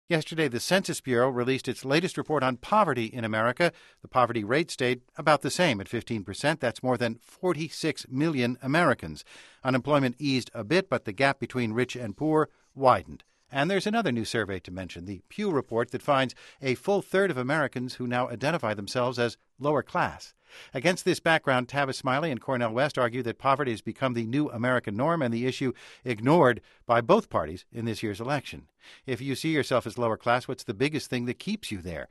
Yesterday, the Census Bureau released its latest report on poverty in America. The poverty rate stayed about the same at 15%. That's more than 46 million Americans. Unemployment eased a bit, but the gap between rich and poor widened. And there's another new survey to mention, the Pew report that finds a full third of Americans who now identify themselves as lower class. Against this background, Tavis Smiley and Cornel West argue that poverty has become the new American norm and the issue ignored by both parties in this year's election. If you see yourself as lower class, what's the biggest thing that keeps you there?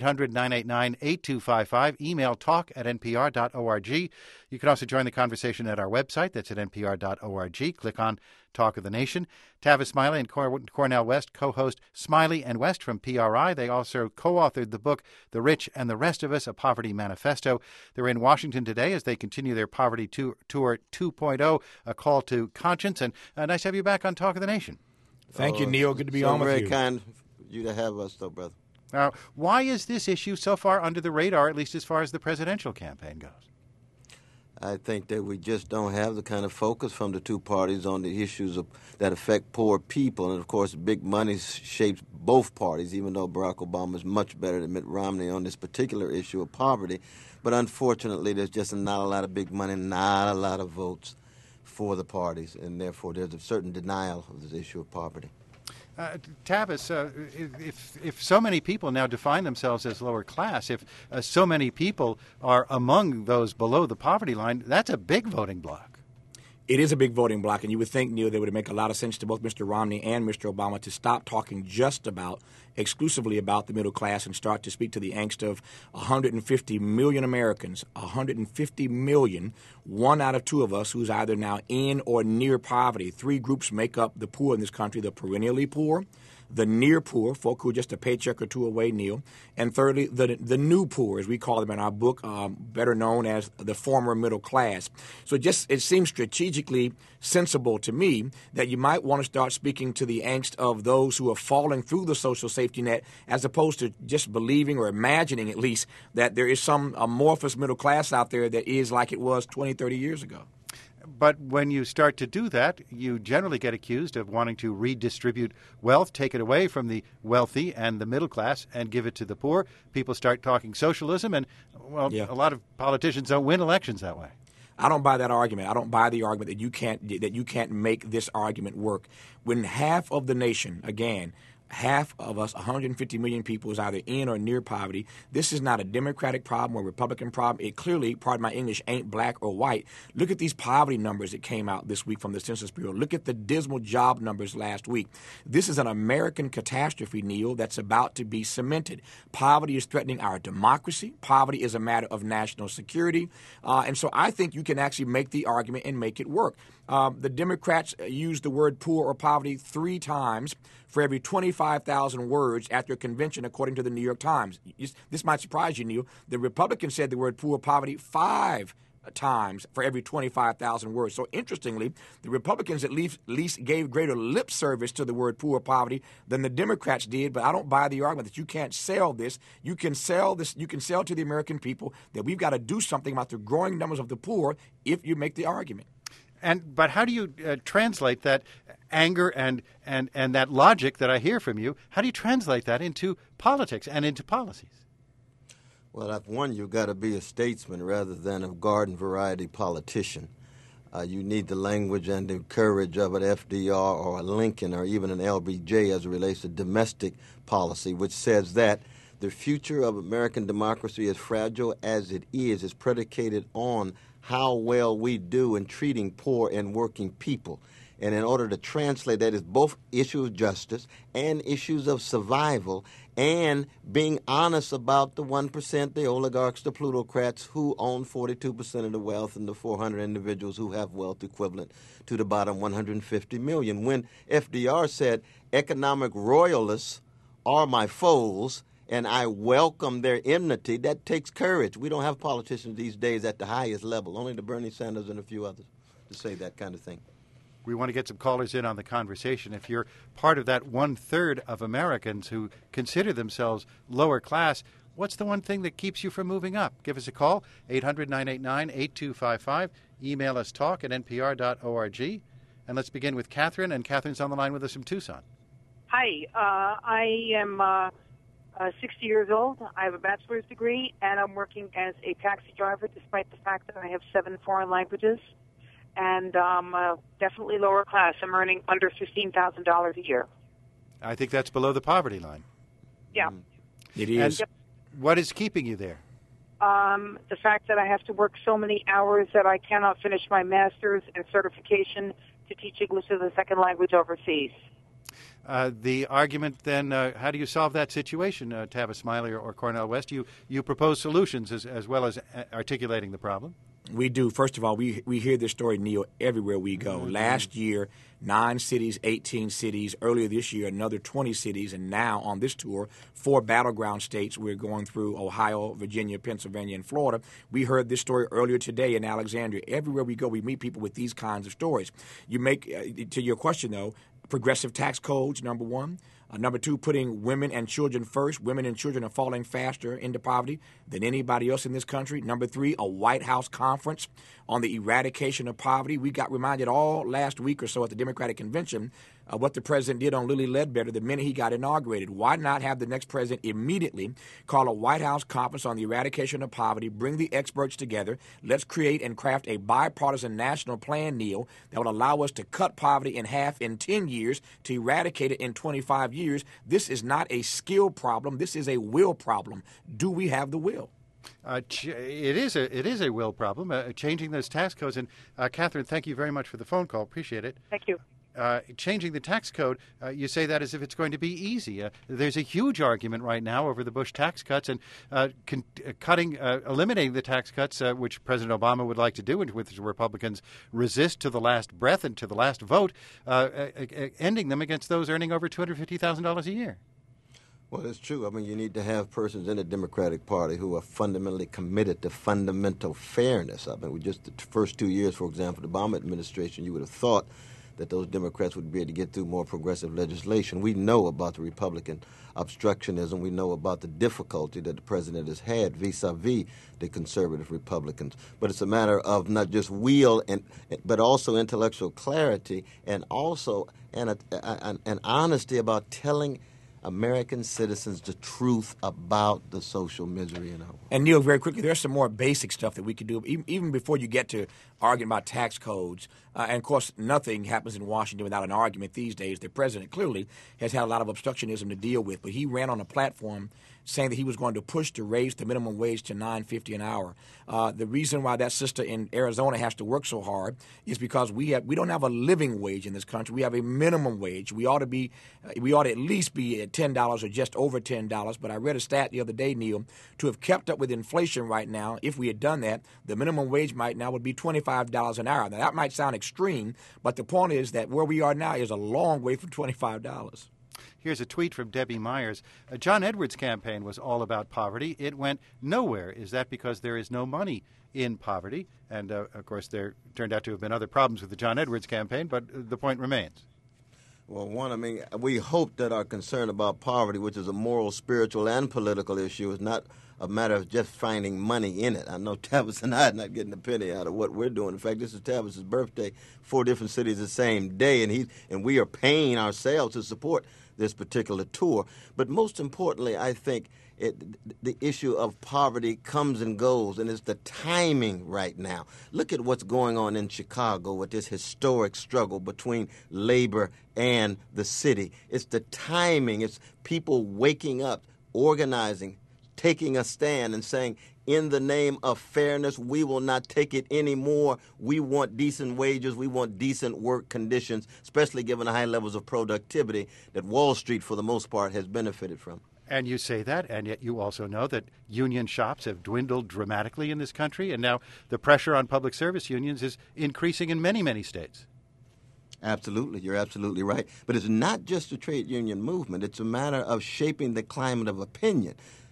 800-989-8255. Email talk@npr.org. You can also join the conversation at our website. That's at npr.org. Click on Talk of the Nation. Tavis Smiley and Cornel West co-host Smiley and West from PRI. They also co-authored the book The Rich and the Rest of Us, A Poverty Manifesto. They're in Washington today as they continue their Poverty Tour 2.0, a call to conscience. And nice to have you back on Talk of the Nation. Thank you, Neil. Good to be on with you. Very kind of you to have us, though, brother. Now, why is this issue so far under the radar, at least as far as the presidential campaign goes? I think that we just don't have the kind of focus from the two parties on the issues that affect poor people. And, of course, big money shapes both parties, even though Barack Obama is much better than Mitt Romney on this particular issue of poverty. But unfortunately, there's just not a lot of big money, not a lot of votes for the parties, and therefore there's a certain denial of this issue of poverty. Tavis, if so many people now define themselves as lower class, if so many people are among those below the poverty line, that's a big voting bloc. It is a big voting bloc, and you would think, Neil, that it would make a lot of sense to both Mr. Romney and Mr. Obama to stop talking exclusively about the middle class and start to speak to the angst of 150 million Americans, 150 million, 1 out of 2 of us who's either now in or near poverty. 3 groups make up the poor in this country: the perennially poor, the near poor, folk who are just a paycheck or 2 away, Neil, and thirdly, the new poor, as we call them in our book, better known as the former middle class. So it seems strategically sensible to me that you might want to start speaking to the angst of those who are falling through the social safety net, as opposed to just believing or imagining, at least, that there is some amorphous middle class out there that is like it was 20, 30 years ago. But when you start to do that, you generally get accused of wanting to redistribute wealth, take it away from the wealthy and the middle class and give it to the poor. People start talking socialism, and, a lot of politicians don't win elections that way. I don't buy that argument. I don't buy the argument that you can't make this argument work. When half of the nation, again, half of us, 150 million people, is either in or near poverty. This is not a Democratic problem or Republican problem. It clearly, pardon my English, ain't black or white. Look at these poverty numbers that came out this week from the Census Bureau. Look at the dismal job numbers last week. This is an American catastrophe, Neil, that's about to be cemented. Poverty is threatening our democracy. Poverty is a matter of national security. And so I think you can actually make the argument and make it work. The Democrats used the word poor or poverty 3 times for every 25,000 words at their convention, according to the New York Times. This might surprise you, Neil. The Republicans said the word poor or poverty 5 times for every 25,000 words. So interestingly, the Republicans at least gave greater lip service to the word poor or poverty than the Democrats did. But I don't buy the argument that you can't sell this. You can sell this. You can sell to the American people that we've got to do something about the growing numbers of the poor if you make the argument. But how do you translate that anger and that logic that I hear from you? How do you translate that into politics and into policies? Well, one, you've got to be a statesman rather than a garden variety politician. You need the language and the courage of an FDR or a Lincoln or even an LBJ as it relates to domestic policy, which says that the future of American democracy, as fragile as it is predicated on how well we do in treating poor and working people. And in order to translate that, is both issues of justice and issues of survival and being honest about the 1%, the oligarchs, the plutocrats who own 42% of the wealth and the 400 individuals who have wealth equivalent to the bottom 150 million. When FDR said economic royalists are my foes, and I welcome their enmity, that takes courage. We don't have politicians these days at the highest level, only the Bernie Sanders and a few others, to say that kind of thing. We want to get some callers in on the conversation. If you're part of that 1/3 of Americans who consider themselves lower class, what's the one thing that keeps you from moving up? Give us a call, 800-989-8255. Email us talk@npr.org. And let's begin with Catherine. And Catherine's on the line with us from Tucson. Hi, I am 60 years old. I have a bachelor's degree, and I'm working as a taxi driver despite the fact that I have 7 foreign languages. And I'm definitely lower class. I'm earning under $15,000 a year. I think that's below the poverty line. Yeah. It is. And what is keeping you there? The fact that I have to work so many hours that I cannot finish my master's and certification to teach English as a second language overseas. The argument then, how do you solve that situation, Tavis Smiley or Cornel West? You propose solutions as well as articulating the problem. We do. First of all, we hear this story, Neil, everywhere we go. Mm-hmm. Last year, 9 cities, 18 cities. Earlier this year, another 20 cities. And now on this tour, 4 battleground states. We're going through Ohio, Virginia, Pennsylvania, and Florida. We heard this story earlier today in Alexandria. Everywhere we go, we meet people with these kinds of stories. You make, to your question, though, progressive tax codes, number 1. Number 2, putting women and children first. Women and children are falling faster into poverty than anybody else in this country. Number 3, a White House conference on the eradication of poverty. We got reminded all last week or so at the Democratic Convention what the president did on Lilly Ledbetter the minute he got inaugurated. Why not have the next president immediately call a White House conference on the eradication of poverty, bring the experts together, let's create and craft a bipartisan national plan, Neil, that will allow us to cut poverty in half in 10 years, to eradicate it in 25 years. This is not a skill problem. This is a will problem. Do we have the will? It is a will problem, changing those tax codes. And Catherine, thank you very much for the phone call. Appreciate it. Thank you. Changing the tax code, you say that as if it's going to be easy. There's a huge argument right now over the Bush tax cuts and eliminating the tax cuts, which President Obama would like to do, and which Republicans resist to the last breath and to the last vote, ending them against those earning over $250,000 a year. Well, it's true. I mean, you need to have persons in the Democratic Party who are fundamentally committed to fundamental fairness. I mean, the first 2 years, for example, the Obama administration, you would have thought that those Democrats would be able to get through more progressive legislation. We know about the Republican obstructionism. We know about the difficulty that the president has had vis-a-vis the conservative Republicans. But it's a matter of not just will, but also intellectual clarity and also an honesty about telling American citizens the truth about the social misery in our world. And Neil, very quickly, there's some more basic stuff that we could do, even before you get to arguing about tax codes. And, of course, nothing happens in Washington without an argument these days. The president clearly has had a lot of obstructionism to deal with, but he ran on a platform saying that he was going to push to raise the minimum wage to $9.50 an hour. The reason why that sister in Arizona has to work so hard is because we don't have a living wage in this country. We have a minimum wage. We ought to at least be at $10 or just over $10. But I read a stat the other day, Neil, to have kept up with inflation right now. If we had done that, the minimum wage right now would be $25 an hour. Now that might sound extreme, but the point is that where we are now is a long way from $25. Here's a tweet from Debbie Myers. John Edwards' campaign was all about poverty. It went nowhere. Is that because there is no money in poverty? And, of course, there turned out to have been other problems with the John Edwards campaign, but the point remains. Well, we hope that our concern about poverty, which is a moral, spiritual, and political issue, is not a matter of just finding money in it. I know Tavis and I are not getting a penny out of what we're doing. In fact, this is Tavis's birthday, 4 different cities the same day, and we are paying ourselves to support this particular tour. But most importantly, I think the issue of poverty comes and goes, and it's the timing right now. Look at what's going on in Chicago with this historic struggle between labor and the city. It's the timing. It's people waking up, organizing, taking a stand and saying, in the name of fairness, we will not take it anymore. We want decent wages. We want decent work conditions, especially given the high levels of productivity that Wall Street, for the most part, has benefited from. And you say that, and yet you also know that union shops have dwindled dramatically in this country, and now the pressure on public service unions is increasing in many, many states. Absolutely. You're absolutely right. But it's not just the trade union movement. It's a matter of shaping the climate of opinion.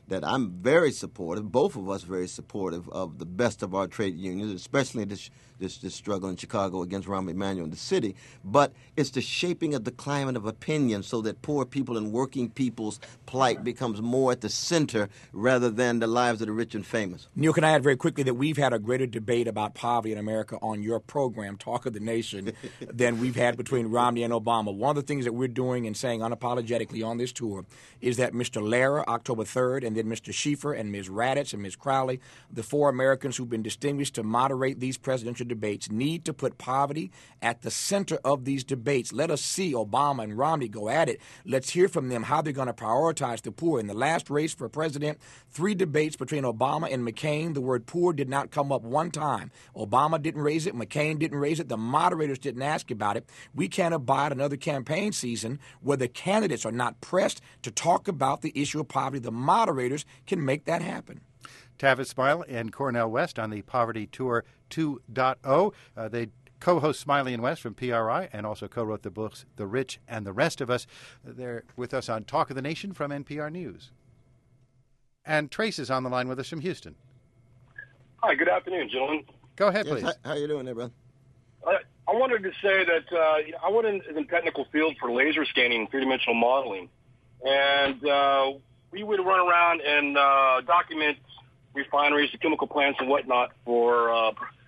that I'm very supportive, both of us very supportive of the best of our trade unions, especially this struggle in Chicago against Rahm Emanuel in the city. But it's the shaping of the climate of opinion so that poor people and working people's plight becomes more at the center rather than the lives of the rich and famous. Neil, can I add very quickly that we've had a greater debate about poverty in America on your program, Talk of the Nation, than we've had between Romney and Obama. One of the things that we're doing and saying unapologetically on this tour is that Mr. Lehrer, October 3rd, and then Mr. Schieffer and Ms. Raddatz and Ms. Crowley, the four Americans who've been distinguished to moderate these presidential debates, need to put poverty at the center of these debates. Let us see Obama and Romney go at it. Let's hear from them how they're going to prioritize the poor. In the last race for president, 3 debates between Obama and McCain, the word poor did not come up one time. Obama didn't raise it. McCain didn't raise it. The moderators didn't ask about it. We can't abide another campaign season where the candidates are not pressed to talk about the issue of poverty. The moderators can make that happen. Tavis Smile and Cornel West on the Poverty Tour 2.0. They co-host Smiley and West from PRI and also co-wrote the books The Rich and the Rest of Us. They're with us on Talk of the Nation from NPR News. And Trace is on the line with us from Houston. Hi, good afternoon, gentlemen. Go ahead, please. How you doing there, brother? I wanted to say that I went in the technical field for laser scanning, three-dimensional modeling, and we would run around and document refineries, the chemical plants, and whatnot for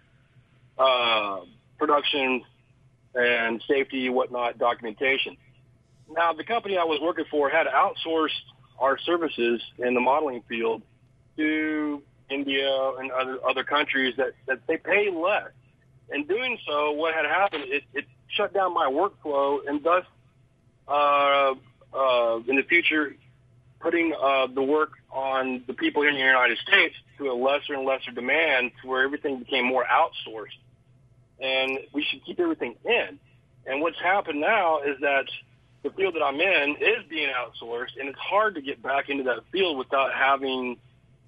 production and safety, whatnot, documentation. Now, the company I was working for had outsourced our services in the modeling field to India and other countries that they pay less. In doing so, what had happened, it shut down my workflow, and thus, in the future, putting the work on the people here in the United States to a lesser and lesser demand, to where everything became more outsourced. And we should keep everything in. And what's happened now is that the field that I'm in is being outsourced, and it's hard to get back into that field without having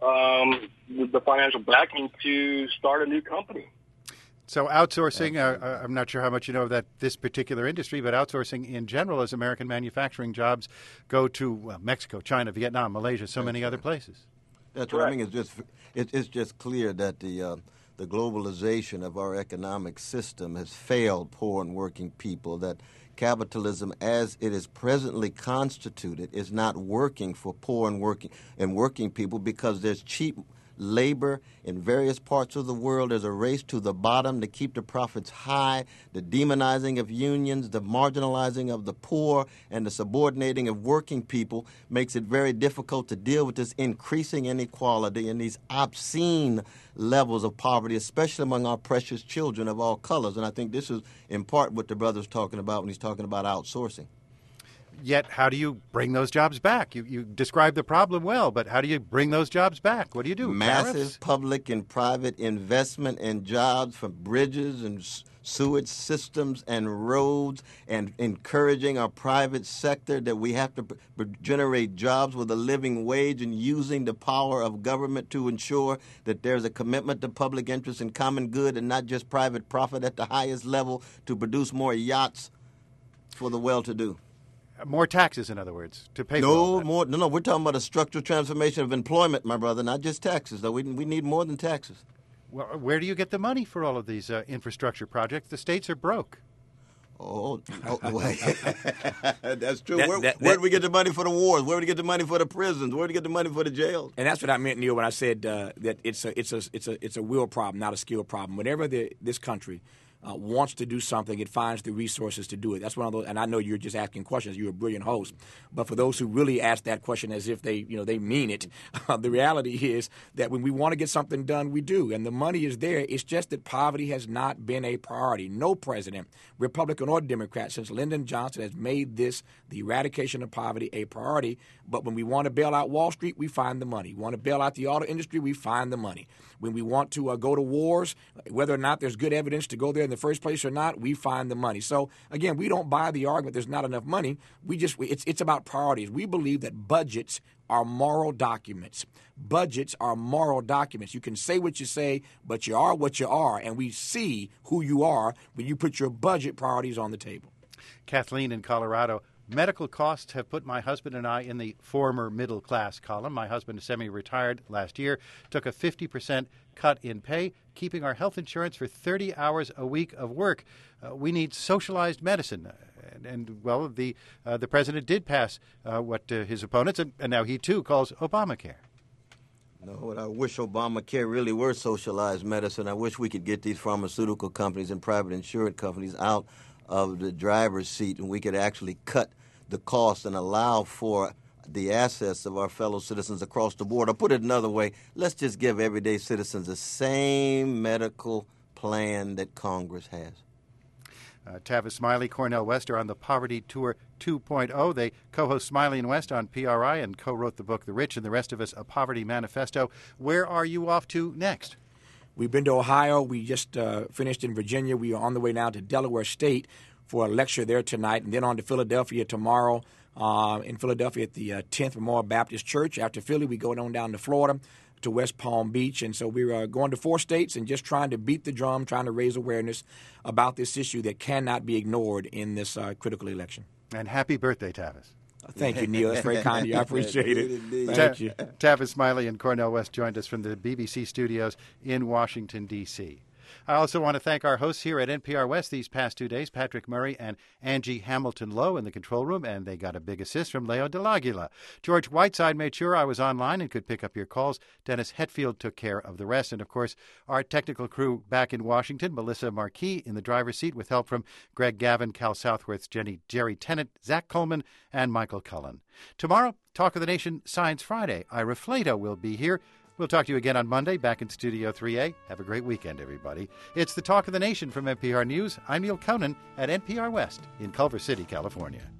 the financial backing to start a new company. So outsourcing, I'm not sure how much you know of this particular industry, but outsourcing in general as American manufacturing jobs go to Mexico, China, Vietnam, Malaysia, so many other places. That's what I mean. It's just clear that the globalization of our economic system has failed poor and working people, that capitalism as it is presently constituted is not working for poor and working people because there's cheap labor in various parts of the world. There's a race to the bottom to keep the profits high, the demonizing of unions, the marginalizing of the poor, and the subordinating of working people makes it very difficult to deal with this increasing inequality and these obscene levels of poverty, especially among our precious children of all colors. And I think this is in part what the brother's talking about when he's talking about outsourcing. Yet, how do you bring those jobs back? You describe the problem well, but how do you bring those jobs back? What do you do? Massive Tariffs? public and private investment in jobs for bridges and sewage systems and roads, and encouraging our private sector that we have to generate jobs with a living wage, and using the power of government to ensure that there's a commitment to public interest and common good and not just private profit at the highest level to produce more yachts for the well-to-do. More taxes, in other words, to pay for all that. No, we're talking about a structural transformation of employment, my brother, not just taxes, though. We need more than taxes. Well, where do you get the money for all of these infrastructure projects? The states are broke. Wait. That's true. Where do we get the money for the wars? Where do we get the money for the prisons? Where do we get the money for the jails? And that's what I meant, Neil, when I said that it's a will problem, not a skill problem. Whenever this country wants to do something, it finds the resources to do it. That's one of those. And I know you're just asking questions. You're a brilliant host. But for those who really ask that question as if they mean it, the reality is that when we want to get something done, we do. And the money is there. It's just that poverty has not been a priority. No president, Republican or Democrat, since Lyndon Johnson has made this, the eradication of poverty, a priority. But when we want to bail out Wall Street, we find the money. We want to bail out the auto industry, we find the money. When we want to go to wars, whether or not there's good evidence to go there in the first place or not, we find the money. So, again, we don't buy the argument there's not enough money. It's about priorities. We believe that budgets are moral documents. Budgets are moral documents. You can say what you say, but you are what you are, and we see who you are when you put your budget priorities on the table. Kathleen in Colorado, Medical costs have put my husband and I in the former middle class column. My husband is semi-retired last year, took a 50% cut in pay, keeping our health insurance for 30 hours a week of work. We need socialized medicine. Well, the president did pass what his opponents, and now he too calls Obamacare. No, I wish Obamacare really were socialized medicine. I wish we could get these pharmaceutical companies and private insurance companies out of the driver's seat and we could actually cut the cost and allow for the assets of our fellow citizens across the board. Or put it another way, let's just give everyday citizens the same medical plan that Congress has. Tavis Smiley, Cornel West are on the Poverty Tour 2.0. They co-host Smiley and West on PRI and co-wrote the book The Rich and the Rest of Us, A Poverty Manifesto. Where are you off to next? We've been to Ohio. We just finished in Virginia. We are on the way now to Delaware State for a lecture there tonight, and then on to Philadelphia tomorrow. In Philadelphia at the 10th Memorial Baptist Church. After Philly, we go on down to Florida to West Palm Beach. And so we're going to 4 states and just trying to beat the drum, trying to raise awareness about this issue that cannot be ignored in this critical election. And happy birthday, Tavis. Thank you, Neil. That's very kind of you. I appreciate it. Thank you. Tavis Smiley and Cornel West joined us from the BBC studios in Washington, D.C. I also want to thank our hosts here at NPR West these past 2 days, Patrick Murray and Angie Hamilton-Lowe in the control room, and they got a big assist from Leo DeLaguila. George Whiteside made sure I was online and could pick up your calls. Dennis Hetfield took care of the rest. And, of course, our technical crew back in Washington, Melissa Marquis in the driver's seat with help from Greg Gavin, Cal Southworth, Jerry Tennant, Zach Coleman, and Michael Cullen. Tomorrow, Talk of the Nation Science Friday. Ira Flato will be here. We'll talk to you again on Monday back in Studio 3A. Have a great weekend, everybody. It's the Talk of the Nation from NPR News. I'm Neil Conan at NPR West in Culver City, California.